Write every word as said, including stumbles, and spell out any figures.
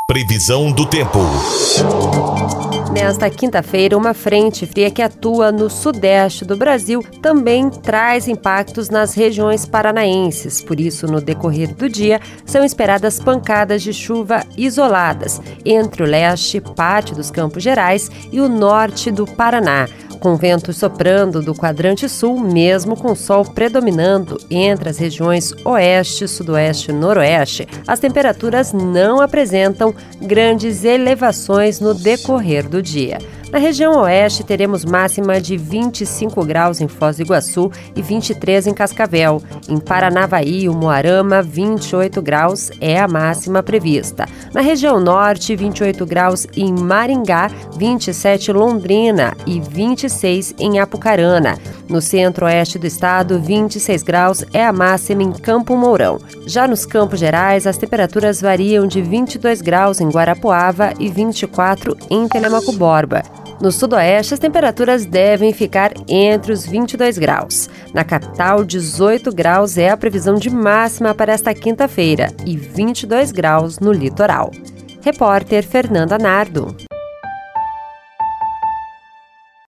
Previsão do tempo. Nesta quinta-feira, uma frente fria que atua no sudeste do Brasil também traz impactos nas regiões paranaenses. Por isso, no decorrer do dia, são esperadas pancadas de chuva isoladas entre o leste, parte dos Campos Gerais e o norte do Paraná, com ventos soprando do quadrante sul, mesmo com sol predominando entre as regiões oeste, sudoeste e noroeste. As temperaturas não apresentam grandes elevações no decorrer do dia. Na região oeste, teremos máxima de vinte e cinco graus em Foz do Iguaçu e vinte e três em Cascavel. Em Paranavaí e Umuarama, vinte e oito graus é a máxima prevista. Na região norte, vinte e oito graus em Maringá, vinte e sete em Londrina e vinte e seis em Apucarana. No centro-oeste do estado, vinte e seis graus é a máxima em Campo Mourão. Já nos Campos Gerais, as temperaturas variam de vinte e dois graus em Guarapuava e vinte e quatro em Telemaco Borba. No sudoeste, as temperaturas devem ficar entre os vinte e dois graus. Na capital, dezoito graus é a previsão de máxima para esta quinta-feira e vinte e dois graus no litoral. Repórter Fernanda Nardo.